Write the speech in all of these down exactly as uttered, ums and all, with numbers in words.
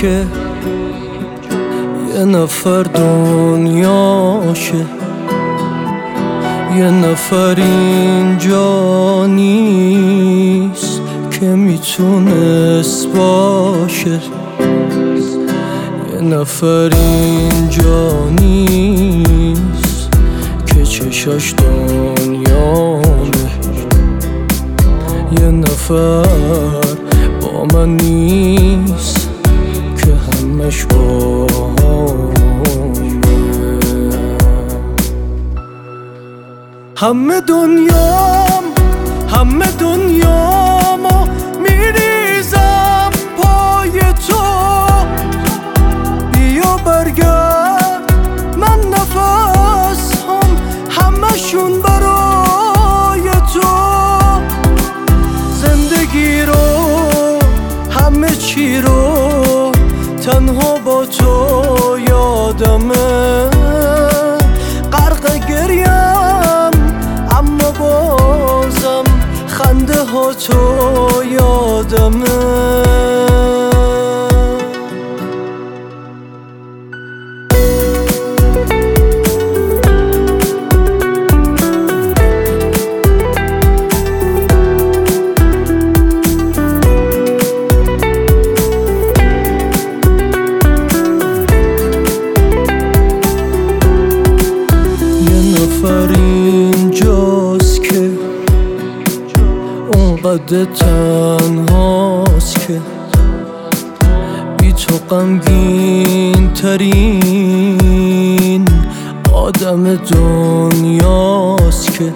که یه نفر دنیاشه، یه نفر اینجا نیست که میتونست باشه، یه نفر اینجا نیست که چشاش دنیامه، یه نفر با من نیست که همش با همه دنیام همه دنیامو میریزم پای تو، بیا برگرد من نفس هم همشون برای تو، زندگی رو همه چی رو تنها با تو یادمه، غرق گریم اما بازم خنده ها تو یادمه. اینجاست که اونقدر تنهاست که بی تو غمگین ترین آدم دنیاست که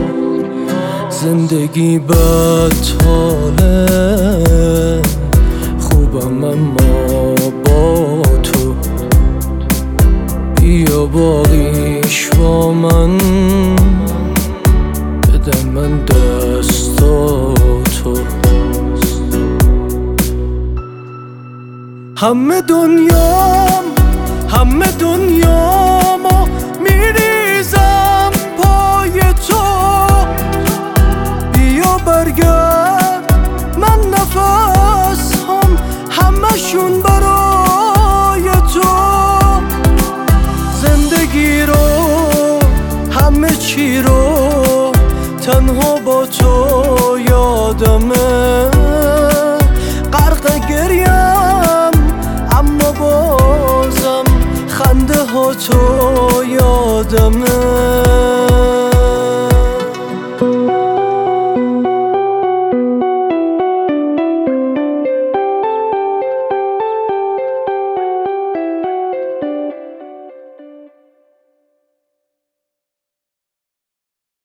زندگی بدحاله، خوبم اما با تو، بیا باقیش با من، بده من دستا تو. همه دنیام همه دنیامو میریزم پای تو، بیا برگرد من نفس هم همشون برای تو، زندگی رو همه چی رو تنها با تو یادمه، غرق گریم اما بازم خنده ها تو یادمه.